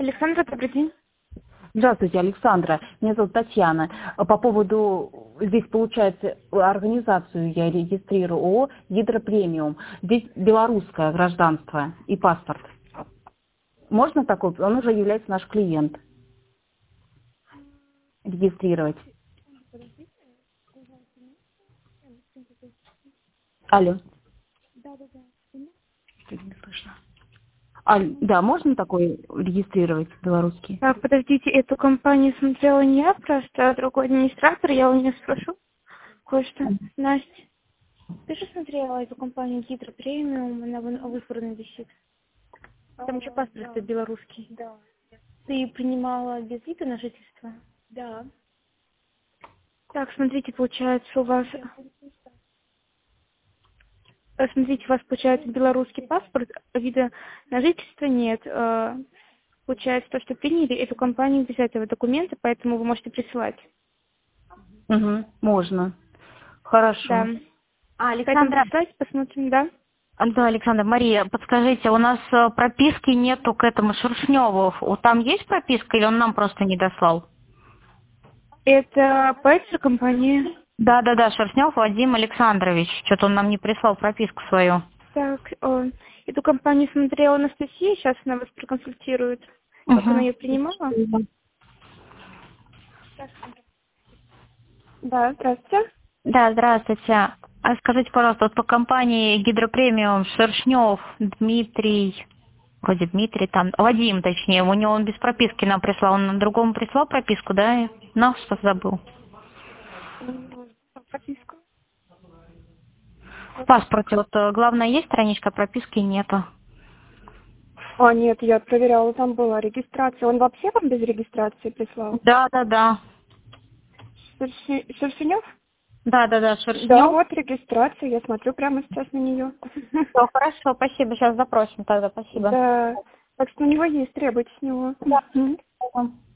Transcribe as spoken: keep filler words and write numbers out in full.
Александра, добрый день. Здравствуйте, Александра. Меня зовут Татьяна. По поводу, здесь, получается, организацию я регистрирую ООО «Гидропремиум». Здесь белорусское гражданство и паспорт. Можно такой? Он уже является наш клиент. Регистрировать. Алло. Да, да, да. Что-то не слышно. Аль, да, можно такой регистрировать белорусский? Так, подождите, эту компанию смотрела не я, просто другой администратор, я у нее спрошу кое-что. Настя, ты же смотрела эту компанию Гидропремиум, она в выборной висит. Там еще паспорт да. белорусский. Да. Ты принимала без вида на жительство? Да. Так, смотрите, получается у вас... Смотрите, у вас получается белорусский паспорт, вида на жительство нет. Получается, то, что приняли эту компанию без этого документа, поэтому вы можете присылать. Угу, можно. Хорошо. Да. А, Поэтому Александра, присылайте, посмотрим, да? да, Александра, Мария, подскажите, у нас э, прописки нету к этому Шершневу. У Там есть прописка или он нам просто не дослал? Это по этой компании. Да, да, да, Шершнев Вадим Александрович. Что-то он нам не прислал прописку свою. Так, о, эту компанию смотрела Анастасия, сейчас она вас проконсультирует. Как Угу. она ее принимала? Да, здравствуйте. Да, здравствуйте. А скажите, пожалуйста, вот по компании Гидропремиум Шершнев Дмитрий, вроде Дмитрий там, Вадим точнее, у него он без прописки нам прислал, он другому прислал прописку, да? Ну, что забыл. Прописку. В паспорте вот э, главное есть страничка, прописки нету. А, нет, я проверяла, там была регистрация. Он вообще вам без регистрации прислал? Да, да, да. Шерши- Шершенев? Да, да, да, Шершнев. Да, вот регистрация, я смотрю прямо сейчас на нее. Все, хорошо, спасибо, сейчас запросим тогда, спасибо. Да, так что у него есть, требуйте с него. Да. Мгм.